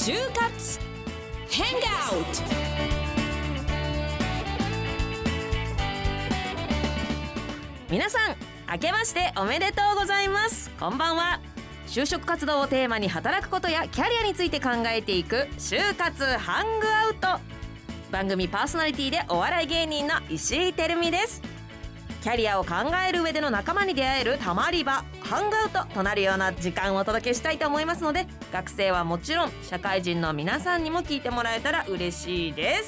就活ハンガウト。皆さん明けましておめでとうございます。こんばんは。就職活動をテーマに働くことやキャリアについて考えていく就活ハングアウト。番組パーソナリティでお笑い芸人の石井てるみです。キャリアを考える上での仲間に出会えるたまり場ハングアウトとなるような時間をお届けしたいと思いますので、学生はもちろん社会人の皆さんにも聞いてもらえたら嬉しいです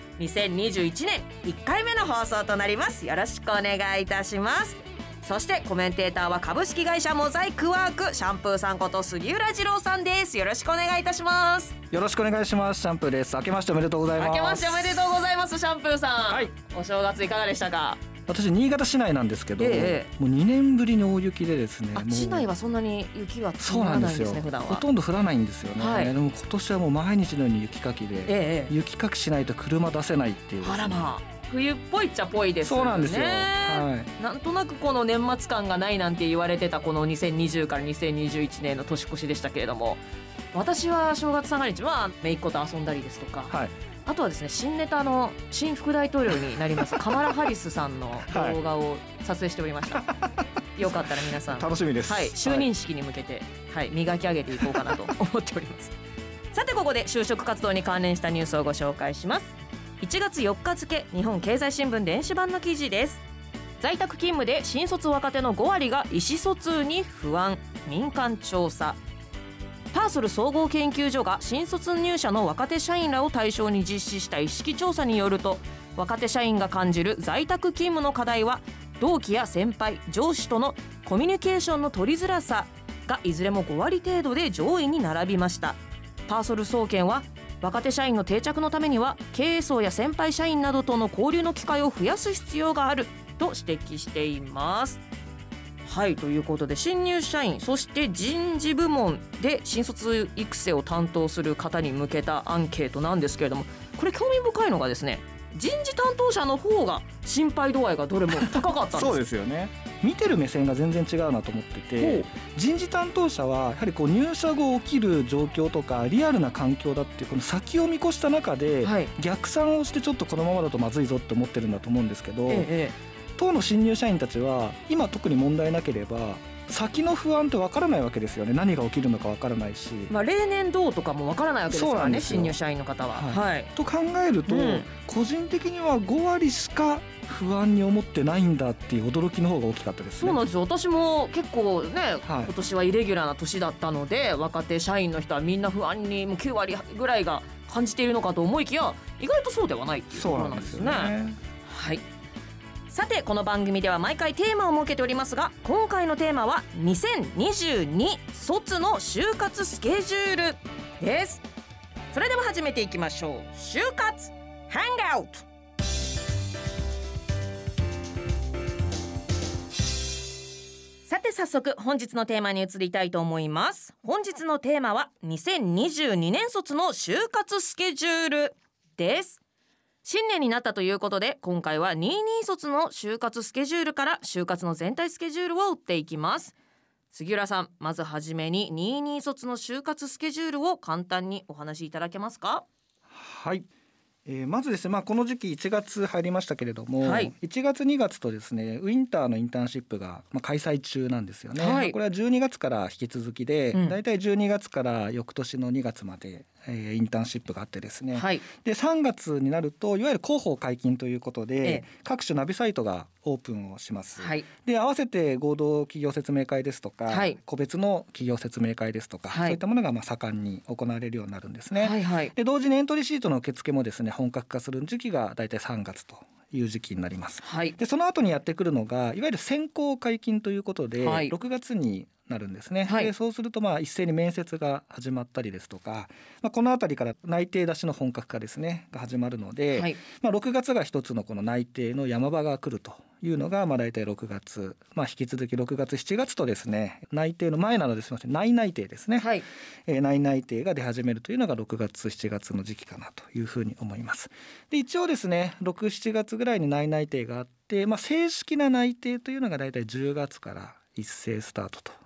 。2021年1回目の放送となります。よろしくお願いいたします。そしてコメンテーターは株式会社モザイクワークシャンプーさんこと杉浦二郎さんです。よろしくお願いいたします。 よろしくお願いします。シャンプーです。明けましておめでとうございます。 明けましておめでとうございます。シャンプーさん、 はい、 お正月いかがでしたか？ 私新潟市内なんですけど、もう2年ぶりに大雪でですね。 市内はそんなに雪は積もらないんですね。普段はほとんど降らないんですよね、はい、でも今年はもう毎日のように雪かきで、雪かきしないと車出せないっていうですね。 あらまあ、冬っぽいっちゃぽいですよね。 そうなんですよ、はい、 なんとなくこの年末感がないなんて言われてたこの2020から2021年の年越しでしたけれども、私は正月三が日は姪っ子と遊んだりですとか、はい、あとはですね、新ネタの新副大統領になりますカマラ・ハリスさんの動画を撮影しておりました、はい、よかったら皆さん楽しみです、 はい、就任式に向けて、はい、磨き上げていこうかなと思っておりますさてここで就職活動に関連したニュースをご紹介します。1月4日付日本経済新聞電子版の記事です。在宅勤務で新卒若手の5割が意思疎通に不安、民間調査。パーソル総合研究所が新卒入社の若手社員らを対象に実施した意識調査によると、若手社員が感じる在宅勤務の課題は同期や先輩、上司とのコミュニケーションの取りづらさがいずれも5割程度で上位に並びました。パーソル総研は若手社員の定着のためには経営層や先輩社員などとの交流の機会を増やす必要があると指摘しています。はい、ということで新入社員そして人事部門で新卒育成を担当する方に向けたアンケートなんですけれども、これ興味深いのがですね、人事担当者の方が心配度合いがどれも高かったんですそうですよね。見てる目線が全然違うなと思ってて、人事担当者はやはりこう入社後起きる状況とかリアルな環境だっていうこの先を見越した中で、逆算をしてちょっとこのままだとまずいぞって思ってるんだと思うんですけど、当の新入社員たちは今特に問題なければ先の不安って分からないわけですよね。何が起きるのか分からないし、 例年どうとかも分からないわけですからね、新入社員の方は、 と考えると、個人的には5割しか不安に思ってないんだっていう驚きの方が大きかったですね。 そうなんですよ。私も結構ね、今年はイレギュラーな年だったので、若手社員の人はみんな不安にもう9割ぐらいが感じているのかと思いきや、意外とそうではないっていうところなんですね。はい。さてこの番組では毎回テーマを設けておりますが、今回のテーマは2022卒の就活スケジュールです。それでは始めていきましょう。就活ハンガウト。さて早速本日のテーマに移りたいと思います。本日のテーマは2022年卒の就活スケジュールです。新年になったということで、今回は22卒の就活スケジュールから就活の全体スケジュールを追っていきます。杉浦さん、まずはじめに22卒の就活スケジュールを簡単にお話しいただけますか？ はい、まずですね、この時期1月入りましたけれども、1月2月とですねウィンターのインターンシップが開催中なんですよね、これは12月から引き続きで、だいたい12月から翌年の2月まで、インターンシップがあってですね、で3月になるといわゆる広報解禁ということで、各種ナビサイトがオープンをします、で合わせて合同企業説明会ですとか、個別の企業説明会ですとか、そういったものが盛んに行われるようになるんですね、で同時にエントリーシートの受付もですね本格化する時期がだいたい3月という時期になります、でその後にやってくるのがいわゆる選考解禁ということで、6月になるんですね、でそうすると一斉に面接が始まったりですとか、このあたりから内定出しの本格化ですねが始まるので、6月が一つのこの内定の山場が来るというのがだいたい6月、引き続き6月7月とですね内定の前なのですみません内内定ですね、内内定が出始めるというのが6月7月の時期かなというふうに思います。で一応ですね6、7月ぐらいに内定があって、正式な内定というのがだいたい10月から一斉スタートと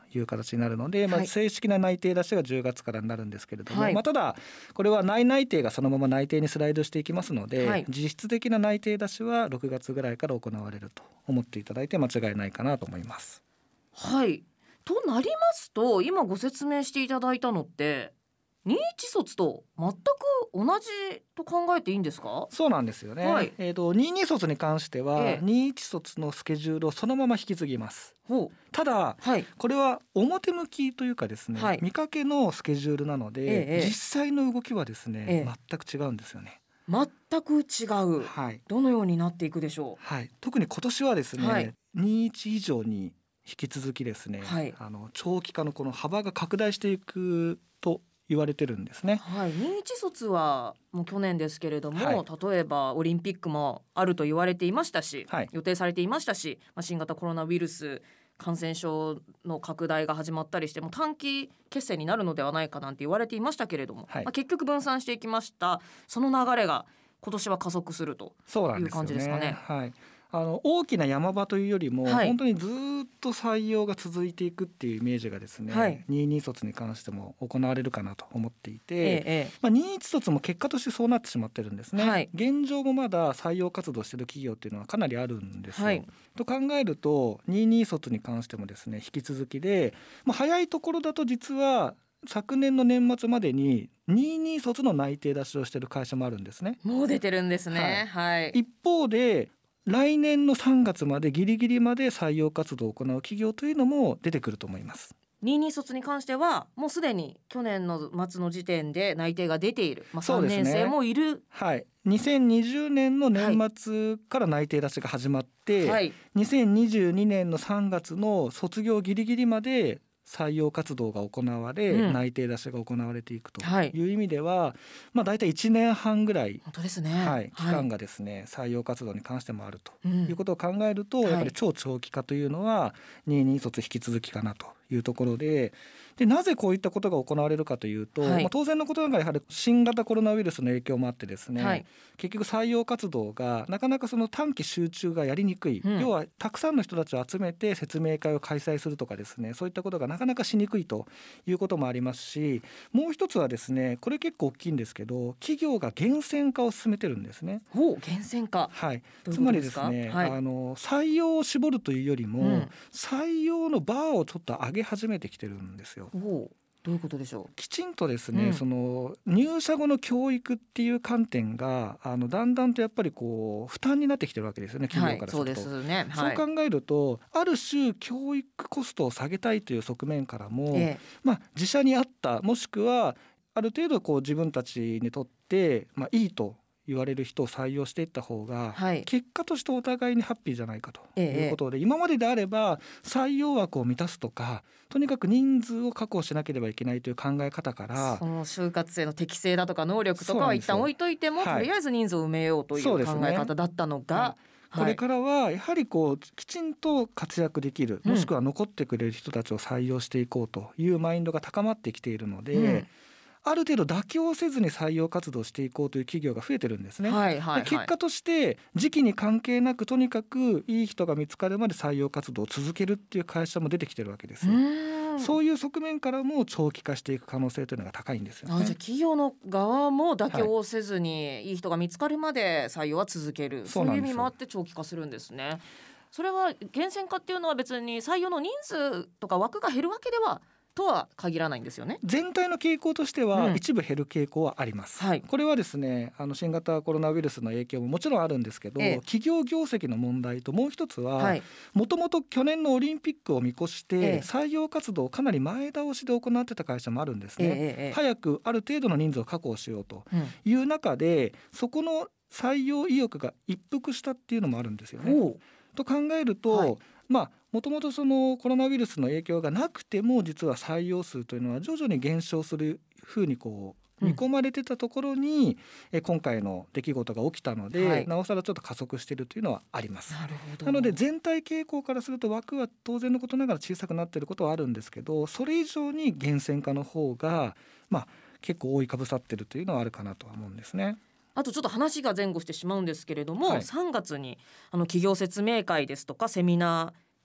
いう形になるので、正式な内定出しが10月からになるんですけれども、 はい、 ただこれは内定がそのまま内定にスライドしていきますので、 はい、 実質的な内定出しは6月ぐらいから行われると思っていただいて間違いないかなと思います。 はい、となりますと、今ご説明していただいたのって21卒と全く同じと考えていいんですか？ そうなんですよね、 はい、 22卒に関しては、21卒のスケジュールをそのまま引き継ぎます。ただ、はい、これは表向きというかですね、はい、見かけのスケジュールなので、実際の動きはですね、全く違うんですよね。 全く違う、はい、どのようになっていくでしょう？ はい、特に今年はですね、はい、21以上に引き続きですね、はい、長期化のこの幅が拡大していくと言われてるんですね。 はい、21卒はもう去年ですけれども、はい、例えばオリンピックもあると言われていましたし、はい、予定されていましたし、新型コロナウイルス感染症の拡大が始まったりしても短期決戦になるのではないかなんて言われていましたけれども、はい、結局分散していきました。その流れが今年は加速するという感じですかね。 はい、大きな山場というよりも、はい、本当にずっと採用が続いていくっていうイメージがですね、はい、22卒に関しても行われるかなと思っていて、21卒も結果としてそうなってしまってるんですね、はい、現状もまだ採用活動してる企業っていうのはかなりあるんですよ、はい、と考えると22卒に関してもですね引き続きで、早いところだと実は昨年の年末までに22卒の内定出しをしている会社もあるんですね。 もう出てるんですね、はいはい、 一方で来年の3月までギリギリまで採用活動を行う企業というのも出てくると思います。 22卒に関してはもうすでに去年の末の時点で内定が出ている、3年生もいる、 はい、2020年の年末から内定出しが始まって、はい、2022年の3月の卒業ギリギリまで採用活動が行われ、内定出しが行われていくという意味では、だいたい1年半ぐらい、 本当ですね、 はい、期間がですね、採用活動に関してもあるということを考えると、やっぱり超長期化というのは22卒引き続きかなというところで、なぜこういったことが行われるかというと、当然のことながらやはり新型コロナウイルスの影響もあってですね、結局採用活動がなかなかその短期集中がやりにくい、要はたくさんの人たちを集めて説明会を開催するとかですね、そういったことがなかなかしにくいということもありますし、もう一つはですね、これ結構大きいんですけど、企業が厳選化を進めてるんですね。 厳選化、 はい、つまりですね、採用を絞るというよりも、採用のバーをちょっと上げ始めてきてるんですよ。 どういうことでしょう。 きちんとですね、その入社後の教育っていう観点がだんだんとやっぱりこう負担になってきてるわけですよね、企業からすると。 そうですね、 そう考えると、ある種教育コストを下げたいという側面からも、自社に合ったもしくはある程度こう自分たちにとって、いいと言われる人を採用していった方が、結果としてお互いにハッピーじゃないかということで、今までであれば採用枠を満たすとか、とにかく人数を確保しなければいけないという考え方から、 その就活生の適性だとか能力とかは一旦置いといても、とりあえず人数を埋めようという考え方だったのが、 これからはやはりこうきちんと活躍できる、もしくは残ってくれる人たちを採用していこうというマインドが高まってきているので、ある程度妥協せずに採用活動していこうという企業が増えてるんですね。結果として時期に関係なく、とにかくいい人が見つかるまで採用活動を続けるっていう会社も出てきてるわけですよ。そういう側面からも長期化していく可能性というのが高いんですよね。 じゃあ企業の側も妥協せずに、いい人が見つかるまで採用は続ける、そういう意味もあって長期化するんですね。それは厳選化っていうのは別に採用の人数とか枠が減るわけではとは限らないんですよね。 全体の傾向としては一部減る傾向はあります、これはですね、新型コロナウイルスの影響ももちろんあるんですけど、企業業績の問題と、もう一つはもともと去年のオリンピックを見越して採用活動をかなり前倒しで行ってた会社もあるんですね、早くある程度の人数を確保しようという中で、そこの採用意欲が一服したっていうのもあるんですよね。と考えると、もともとそのコロナウイルスの影響がなくても、実は採用数というのは徐々に減少するふうにこう見込まれてたところに、今回の出来事が起きたので、なおさらちょっと加速しているというのはあります。なので全体傾向からすると、枠は当然のことながら小さくなっていることはあるんですけど、それ以上に厳選化の方が、結構覆いかぶさっているというのはあるかなとは思うんですね。 あとちょっと話が前後してしまうんですけれども、3月に企業説明会ですとかセミナー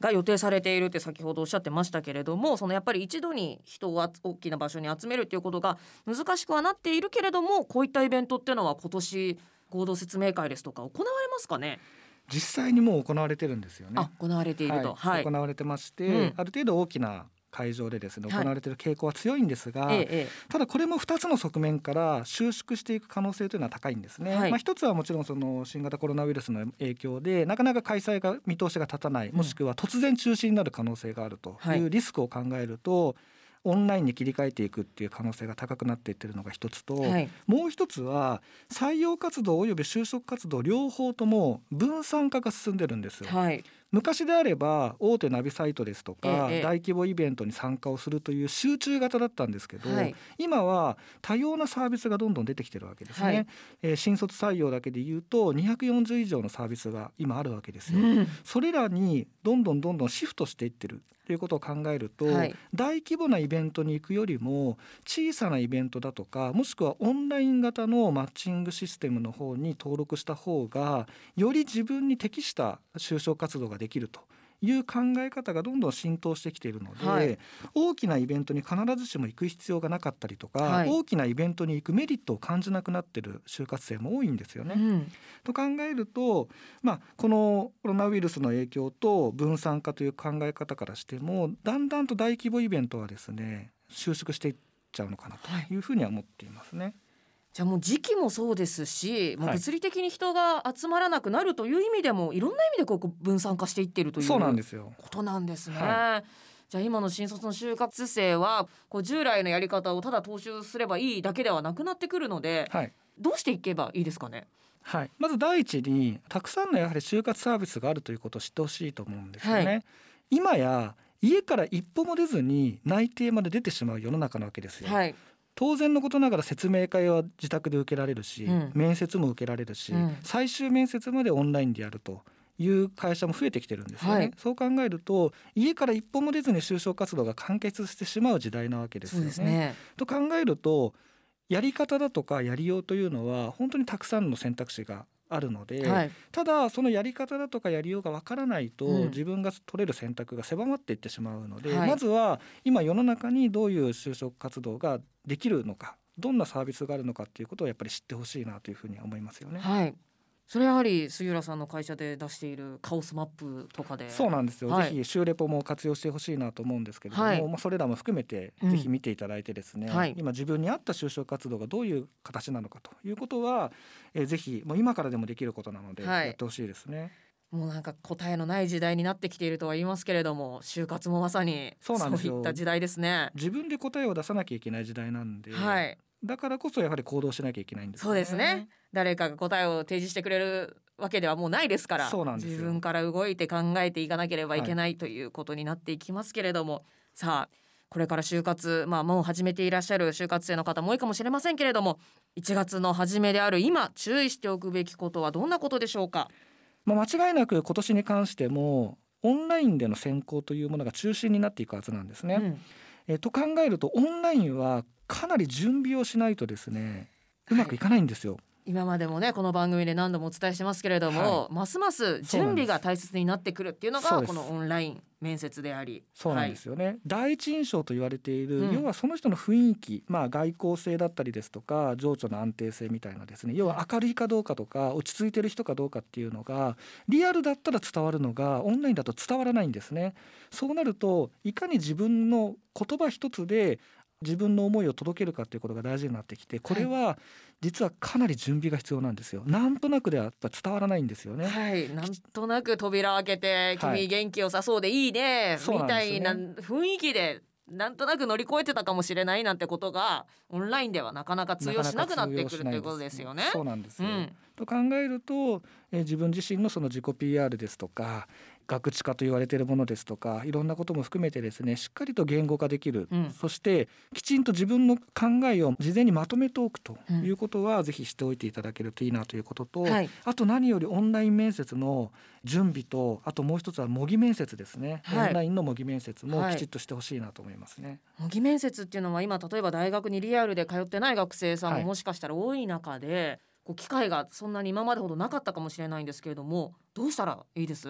が予定されているって先ほどおっしゃってましたけれども、そのやっぱり一度に人を大きな場所に集めるっていうことが難しくはなっているけれども、こういったイベントっていうのは今年合同説明会ですとか行われますかね。 実際にもう行われてるんですよね。 行われていると、 行われてまして、ある程度大きな会場でですね行われている傾向は強いんですが、ただこれも2つの側面から収縮していく可能性というのは高いんですね。一つはもちろんその新型コロナウイルスの影響でなかなか開催が見通しが立たない、もしくは突然中止になる可能性があるというリスクを考えると、オンラインに切り替えていくっていう可能性が高くなっていってるのが一つと、もう一つは採用活動および就職活動両方とも分散化が進んでるんですよ。昔であれば大手ナビサイトですとか、大規模イベントに参加をするという集中型だったんですけど、今は多様なサービスがどんどん出てきてるわけですね。新卒採用だけで言うと240以上のサービスが今あるわけですよ。それらにどんどんシフトしていってるということを考えると、大規模なイベントに行くよりも小さなイベントだとか、もしくはオンライン型のマッチングシステムの方に登録した方がより自分に適した就職活動ができるという考え方がどんどん浸透してきているので、大きなイベントに必ずしも行く必要がなかったりとか、大きなイベントに行くメリットを感じなくなっている就活生も多いんですよね。と考えると、このコロナウイルスの影響と分散化という考え方からしても、だんだんと大規模イベントはですね収縮していっちゃうのかなというふうには思っていますね。 じゃあもう時期もそうですし、もう物理的に人が集まらなくなるという意味でも、いろんな意味でこう分散化していっているということなんですね。じゃあ今の新卒の就活生はこう従来のやり方をただ踏襲すればいいだけではなくなってくるので、どうしていけばいいですかね。 まず第一にたくさんのやはり就活サービスがあるということを知ってほしいと思うんですよね。今や家から一歩も出ずに内定まで出てしまう世の中なわけですよ。当然のことながら説明会は自宅で受けられるし、面接も受けられるし、最終面接までオンラインでやるという会社も増えてきてるんですよね。そう考えると家から一歩も出ずに就職活動が完結してしまう時代なわけですよね。と考えるとやり方だとかやりようというのは本当にたくさんの選択肢があるので、ただそのやり方だとかやりようがわからないと、自分が取れる選択が狭まっていってしまうので、まずは今世の中にどういう就職活動ができるのか、どんなサービスがあるのかっていうことをやっぱり知ってほしいなというふうに思いますよね。 それやはり杉浦さんの会社で出しているカオスマップとかで。 そうなんですよ、ぜひ就レポも活用してほしいなと思うんですけれども、それらも含めてぜひ見ていただいてですね、今自分に合った就職活動がどういう形なのかということは、ぜひもう今からでもできることなのでやってほしいですね。 もうなんか答えのない時代になってきているとは言いますけれども、就活もまさにそういった時代ですね。 自分で答えを出さなきゃいけない時代なんで、だからこそやはり行動しなきゃいけないんですよね。 そうですね。誰かが答えを提示してくれるわけではもうないですから、自分から動いて考えていかなければいけないということになっていきますけれども、さあこれから就活、もう始めていらっしゃる就活生の方も多いかもしれませんけれども、1月の初めである今注意しておくべきことはどんなことでしょうか。 間違いなく今年に関してもオンラインでの選考というものが中心になっていくはずなんですね。と考えるとオンラインはかなり準備をしないとですねうまくいかないんですよ。 今までもねこの番組で何度もお伝えしてますけれども、ますます準備が大切になってくるっていうのがこのオンライン面接であり、 そうなんですよね。第一印象と言われている、要はその人の雰囲気、外交性だったりですとか情緒の安定性みたいなですね、要は明るいかどうかとか落ち着いてる人かどうかっていうのがリアルだったら伝わるのがオンラインだと伝わらないんですね。そうなるといかに自分の言葉一つで自分の思いを届けるかということが大事になってきて、これは実はかなり準備が必要なんですよ。なんとなくではやっぱ伝わらないんですよね。 なんとなく扉開けて君元気よさそうでいいね、みたいな雰囲気でなんとなく乗り越えてたかもしれないなんてことがオンラインではなかなか通用しなくなってくるということですよね。 そうなんですよ、と考えると、自分自身のその自己 PR ですとかガクチカと言われているものですとかいろんなことも含めてですねしっかりと言語化できる、そしてきちんと自分の考えを事前にまとめておくということは、ぜひしておいていただけるといいなということと、あと何よりオンライン面接の準備と、あともう一つは模擬面接ですね、オンラインの模擬面接もきちっとしてほしいなと思いますね。 模擬面接っていうのは今例えば大学にリアルで通ってない学生さんももしかしたら多い中で、機会がそんなに今までほどなかったかもしれないんですけれども、どうしたらいいです？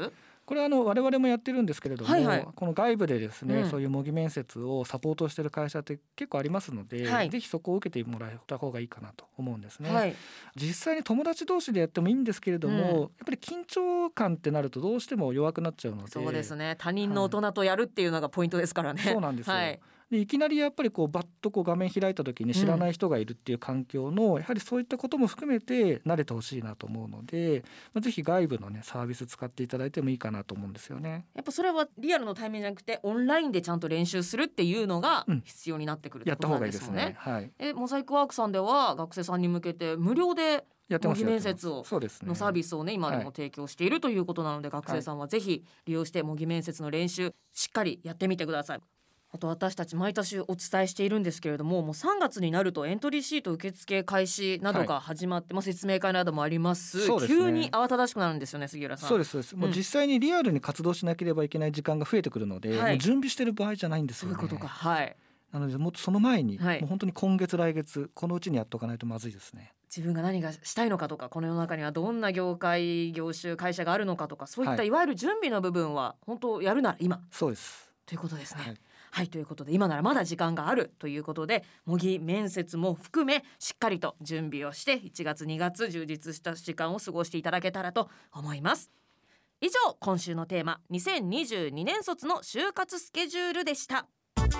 これは我々もやってるんですけれども、 はいはい、 この外部でですね、そういう模擬面接をサポートしている会社って結構ありますので、ぜひそこを受けてもらった方がいいかなと思うんですね。実際に友達同士でやってもいいんですけれども、やっぱり緊張感ってなるとどうしても弱くなっちゃうので。 そうですね、他人の大人とやるっていうのがポイントですからね。 そうなんですよ。でいきなりやっぱりバッと画面開いた時に知らない人がいるっていう環境の、やはりそういったことも含めて慣れてほしいなと思うので、ぜひ外部のねサービス使っていただいてもいいかなと思うんですよね。 やっぱそれはリアルの対面じゃなくてオンラインでちゃんと練習するっていうのが必要になってくるってことなんですもんね。やった方がいいですね。モザイクワークさんでは学生さんに向けて無料で模擬面接のサービスをね今でも提供しているということなので、学生さんはぜひ利用して模擬面接の練習しっかりやってみてください。あと私たち毎年お伝えしているんですけれども、もう3月になるとエントリーシート受付開始などが始まって、説明会などもあります。急に慌ただしくなるんですよね、杉浦さん。 そうです、もう実際にリアルに活動しなければいけない時間が増えてくるので、もう準備してる場合じゃないんですよね。 そういうことか。 なのでもっとその前に、もう本当に今月来月このうちにやっておかないとまずいですね。 自分が何がしたいのかとか、この世の中にはどんな業界業種会社があるのかとか、そういったいわゆる準備の部分は本当やるなら今、 そうですということですね。ということで今ならまだ時間があるということで、模擬面接も含めしっかりと準備をして1月2月充実した時間を過ごしていただけたらと思います。以上、今週のテーマ2022年卒の就活スケジュールでした。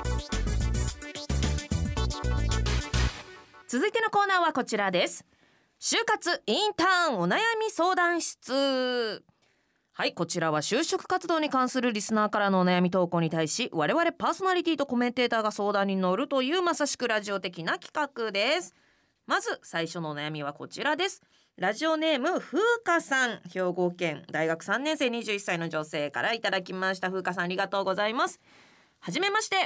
続いてのコーナーはこちらです。就活インターンお悩み相談室。こちらは就職活動に関するリスナーからのお悩み投稿に対し、我々パーソナリティとコメンテーターが相談に乗るというまさしくラジオ的な企画です。まず最初のお悩みはこちらです。ラジオネーム風花さん、兵庫県大学3年生21歳の女性からいただきました。風花さん、ありがとうございます。はじめまして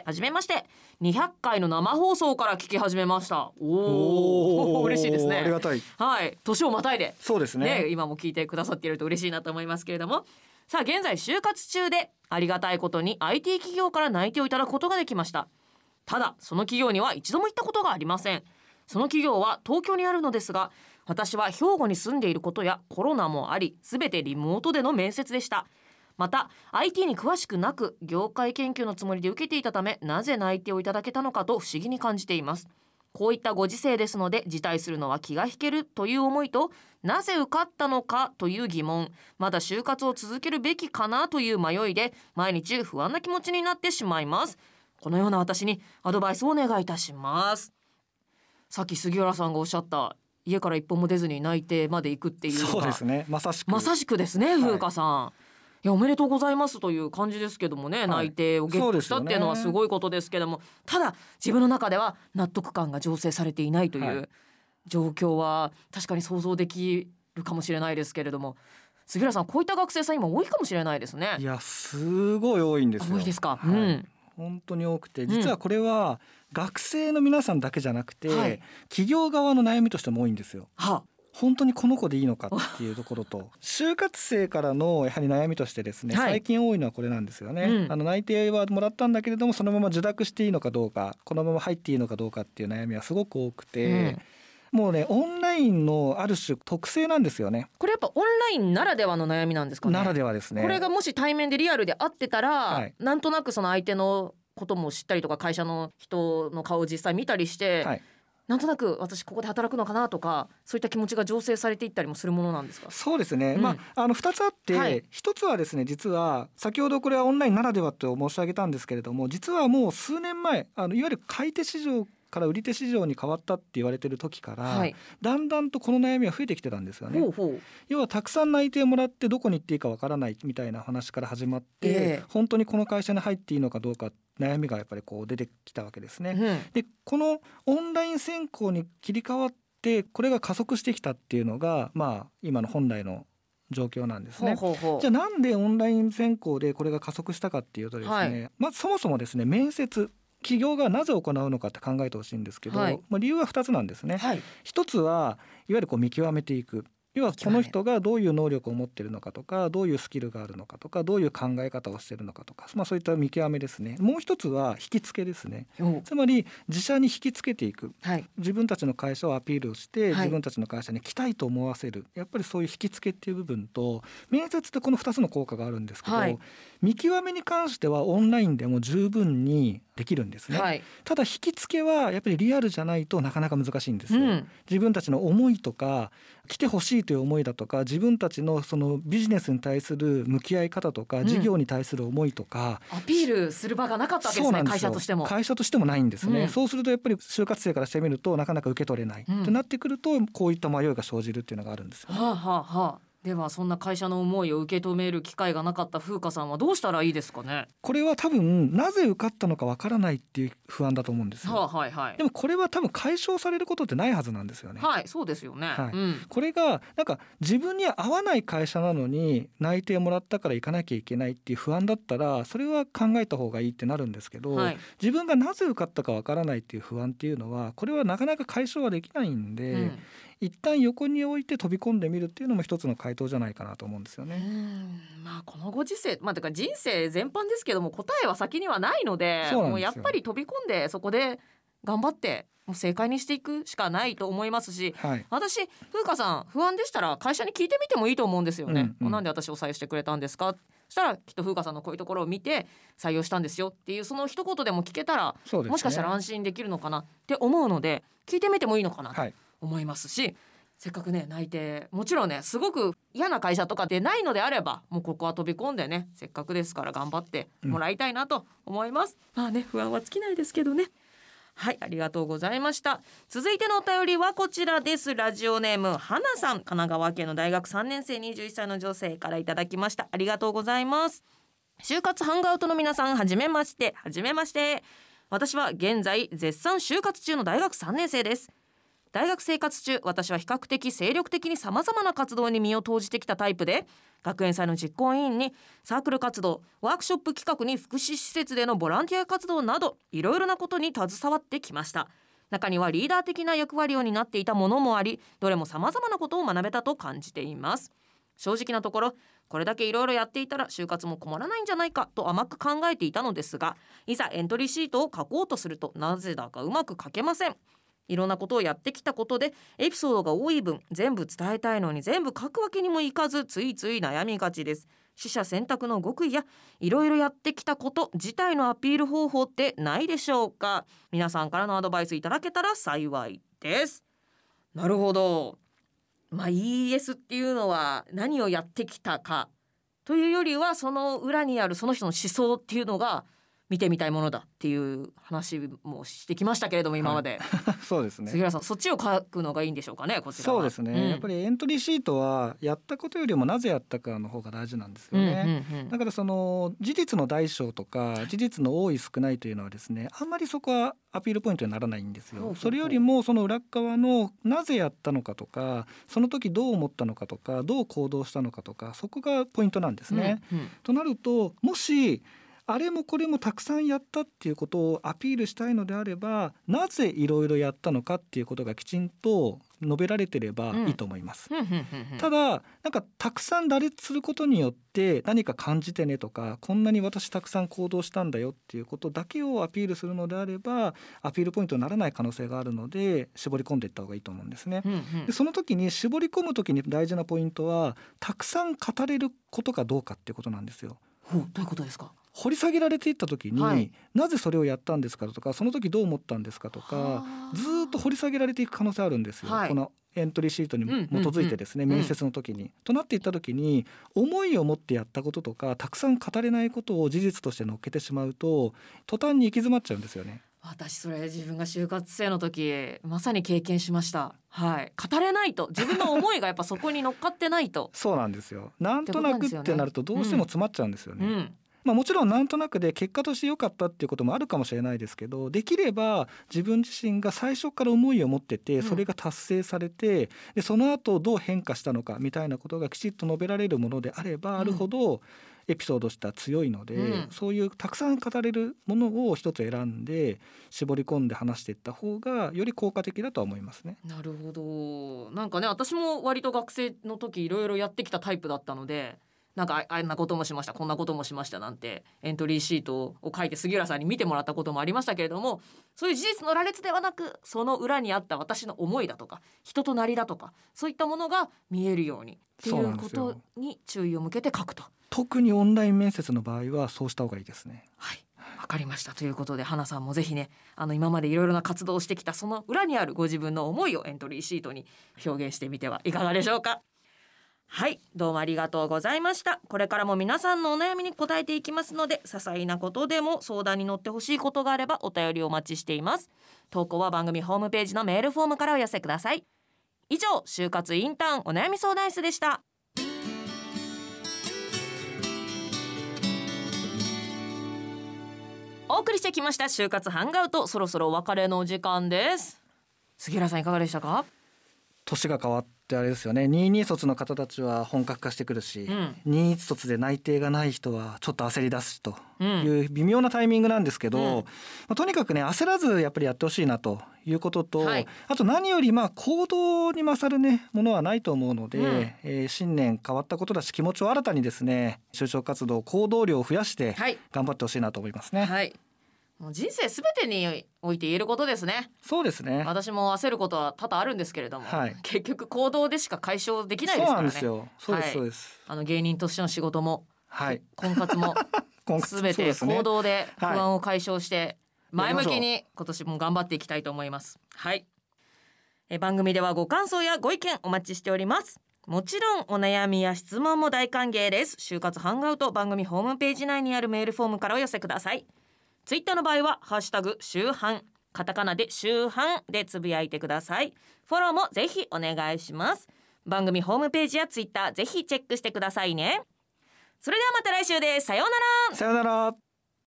200回の生放送から聞き始めました。嬉しいですね。 ありがたい。 年をまたいで、 そうですね、 今も聞いてくださっていると嬉しいなと思いますけれども、さあ現在就活中で、ありがたいことに IT 企業から内定をいただくことができました。ただその企業には一度も行ったことがありません。その企業は東京にあるのですが、私は兵庫に住んでいることやコロナもあり、すべてリモートでの面接でした。また IT に詳しくなく業界研究のつもりで受けていたため、なぜ内定をいただけたのかと不思議に感じています。こういったご時世ですので、辞退するのは気が引けるという思いと、なぜ受かったのかという疑問、まだ就活を続けるべきかなという迷いで、毎日不安な気持ちになってしまいます。このような私にアドバイスをお願いいたします。さっき杉浦さんがおっしゃった家から一歩も出ずに内定まで行くっていうのが、 そうですね、まさしくですね、風花さん。いや、おめでとうございますという感じですけどもね、内定をゲットしたっていうのはすごいことですけども、ただ自分の中では納得感が醸成されていないという状況は確かに想像できるかもしれないですけれども、杉浦さん、こういった学生さん今多いかもしれないですね。 いや、すごい多いんですよ。 多いですか。 本当に多くて、実はこれは学生の皆さんだけじゃなくて、企業側の悩みとしても多いんですよ。本当にこの子でいいのかっていうところと就活生からのやはり悩みとしてですね、最近多いのはこれなんですよね。内定はもらったんだけれども、そのまま受諾していいのかどうか、このまま入っていいのかどうかっていう悩みはすごく多くて、もうね、オンラインのある種特性なんですよね。 これやっぱオンラインならではの悩みなんですかね。 ならではですね。 これがもし対面でリアルで会ってたら、なんとなくその相手のことも知ったりとか、会社の人の顔を実際見たりして、なんとなく私ここで働くのかなとか、そういった気持ちが醸成されていったりもするものなんですか。 そうですね、2つあって、1つはですね、実は先ほどこれはオンラインならではと申し上げたんですけれども、実はもう数年前、いわゆる買い手市場から売り手市場に変わったって言われてる時から、だんだんとこの悩みは増えてきてたんですよね。要はたくさん内定もらってどこに行っていいかわからないみたいな話から始まって、本当にこの会社に入っていいのかどうか悩みがやっぱり出てきたわけですね。でこのオンライン選考に切り替わってこれが加速してきたっていうのが、今の本来の状況なんですね。じゃあなんでオンライン選考でこれが加速したかっていうとですね、まずそもそもですね、面接、企業がなぜ行うのかって考えてほしいんですけど、理由は2つなんですね。1つはいわゆる見極めていく、 要はこの人がどういう能力を持っているのかとか、どういうスキルがあるのかとか、どういう考え方をしているのかとか、そういった見極めですね。もう一つは引き付けですね。つまり自社に引き付けていく、自分たちの会社をアピールをして、自分たちの会社に来たいと思わせる、やっぱりそういう引き付けっていう部分と、面接ってこの2つの効果があるんですけど、見極めに関してはオンラインでも十分にできるんですね。ただ引き付けはやっぱりリアルじゃないとなかなか難しいんですよ。自分たちの思いとか、来てほしいという思いだとか、自分たちのそのビジネスに対する向き合い方とか、事業に対する思いとか、 アピールする場がなかったわけですね。会社としてもないんですね。そうするとやっぱり就活生からしてみるとなかなか受け取れない、となってくると、こういった迷いが生じるっていうのがあるんですよね。 ではそんな会社の思いを受け止める機会がなかった風花さんはどうしたらいいですかね。 これは多分なぜ受かったのかわからないっていう不安だと思うんですよ。でもこれは多分解消されることってないはずなんですよね。 そうですよね。 これがなんか自分に合わない会社なのに内定もらったから行かなきゃいけないっていう不安だったら、それは考えた方がいいってなるんですけど、自分がなぜ受かったかわからないっていう不安っていうのは、これはなかなか解消はできないんで、一旦横に置いて飛び込んでみるっていうのも一つの回答じゃないかなと思うんですよね。 このご時世、てか人生全般ですけども、答えは先にはないので、もうやっぱり飛び込んでそこで頑張ってもう正解にしていくしかないと思いますし、私風花さん不安でしたら会社に聞いてみてもいいと思うんですよね。なんで私を採用してくれたんですか。そしたらきっと風花さんのこういうところを見て採用したんですよっていう、その一言でも聞けたら、もしかしたら安心できるのかなって思うので、聞いてみてもいいのかなと思いますし、せっかくね内定、もちろんねすごく嫌な会社とかでないのであれば、もうここは飛び込んでね、せっかくですから頑張ってもらいたいなと思います。不安は尽きないですけどね。ありがとうございました。続いてのお便りはこちらです。ラジオネームはなさん、神奈川県の大学3年生21歳の女性からいただきました。ありがとうございます。就活ハンガウトの皆さん、はじめまして。私は現在絶賛就活中の大学3年生です。大学生活中、私は比較的精力的にさまざまな活動に身を投じてきたタイプで、学園祭の実行委員にサークル活動、ワークショップ企画に福祉施設でのボランティア活動など、いろいろなことに携わってきました。中にはリーダー的な役割を担っていたものもあり、どれもさまざまなことを学べたと感じています。正直なところ、これだけいろいろやっていたら就活も困らないんじゃないかと甘く考えていたのですが、いざエントリーシートを書こうとすると、なぜだかうまく書けません。いろんなことをやってきたことでエピソードが多い分、全部伝えたいのに全部書くわけにもいかず、ついつい悩みがちです。取捨選択の極意やいろいろやってきたこと自体のアピール方法ってないでしょうか。皆さんからのアドバイスいただけたら幸いです。なるほど。ES っていうのは何をやってきたかというよりは、その裏にあるその人の思想っていうのが見てみたいものだっていう話もしてきましたけれども、今まで、 そうですね。 杉浦さん、そっちを書くのがいいんでしょうかね。こちらはそうですね、やっぱりエントリーシートはやったことよりもなぜやったかの方が大事なんですよね。だからその事実の大小とか事実の多い少ないというのはですね、あんまりそこはアピールポイントにならないんですよ。それよりもその裏側のなぜやったのかとか、その時どう思ったのかとか、どう行動したのかとか、そこがポイントなんですね。となると、もしあれもこれもたくさんやったっていうことをアピールしたいのであれば、なぜいろいろやったのかっていうことがきちんと述べられてればいいと思います。ただなんかたくさん羅列することによって何か感じてねとか、こんなに私たくさん行動したんだよっていうことだけをアピールするのであれば、アピールポイントにならない可能性があるので、絞り込んでいった方がいいと思うんですね。でその時に絞り込む時に大事なポイントは、たくさん語れることかどうかっていうことなんですよ。 どういうことですか。 掘り下げられていった時に、なぜそれをやったんですかとか、その時どう思ったんですかとか、ずっと掘り下げられていく可能性あるんですよ、このエントリーシートに基づいてですね、面接の時にとなっていった時に、思いを持ってやったこととかたくさん語れないことを事実として乗っけてしまうと、途端に行き詰まっちゃうんですよね。 私それ自分が就活生の時まさに経験しました。語れないと、自分の思いがやっぱそこに乗っかってないとそうなんですよ。なんとなくってなるとどうしても詰まっちゃうんですよね。もちろんなんとなくで結果として良かったっていうこともあるかもしれないですけど、できれば自分自身が最初から思いを持ってて、それが達成されて、でその後どう変化したのかみたいなことがきちっと述べられるものであればあるほど、 エピソードとしては強いので、そういうたくさん語れるものを一つ選んで絞り込んで話していった方がより効果的だとは思いますね。 なるほど。なんかね、私も割と学生の時いろいろやってきたタイプだったので、なんかあんなこともしました、こんなこともしましたなんてエントリーシートを書いて杉浦さんに見てもらったこともありましたけれども、そういう事実の羅列ではなく、その裏にあった私の思いだとか人となりだとか、そういったものが見えるようにっていうことに注意を向けて書くと。 特にオンライン面接の場合はそうした方がいいですね。 はい、わかりました。ということで花さんもぜひね、今までいろいろな活動をしてきたその裏にあるご自分の思いをエントリーシートに表現してみてはいかがでしょうか。はい、どうもありがとうございました。これからも皆さんのお悩みに答えていきますので、些細なことでも相談に乗ってほしいことがあればお便りお待ちしています。投稿は番組ホームページのメールフォームからお寄せください。以上、就活インターンお悩み相談室でした。お送りしてきました就活ハンガウト、そろそろお別れのお時間です。杉浦さんいかがでしたか？ 年が変わってあれですよね、22卒の方たちは本格化してくるし、21卒で内定がない人はちょっと焦り出すという微妙なタイミングなんですけど、とにかくね焦らずやっぱりやってほしいなということと、あと何より行動に勝るねものはないと思うので、新年変わったことだし気持ちを新たにですね、就職活動行動量を増やして頑張ってほしいなと思いますね。 はい、もう人生すべてにおいて言えることですね。 そうですね。 私も焦ることは多々あるんですけれども、結局行動でしか解消できないですからね。 そうなんですよ。そうです、そうです。 芸人としての仕事も、婚活もすべて行動で不安を解消して前向きに今年も頑張っていきたいと思います。はい。番組ではご感想やご意見お待ちしております。もちろんお悩みや質問も大歓迎です。就活ハンガウト番組ホームページ内にあるメールフォームからお寄せください。ツイッターの場合はハッシュタグ週半、カタカナで週半でつぶやいてください。フォローもぜひお願いします。番組ホームページやツイッターぜひチェックしてくださいね。それではまた来週です。さようなら。 さようなら。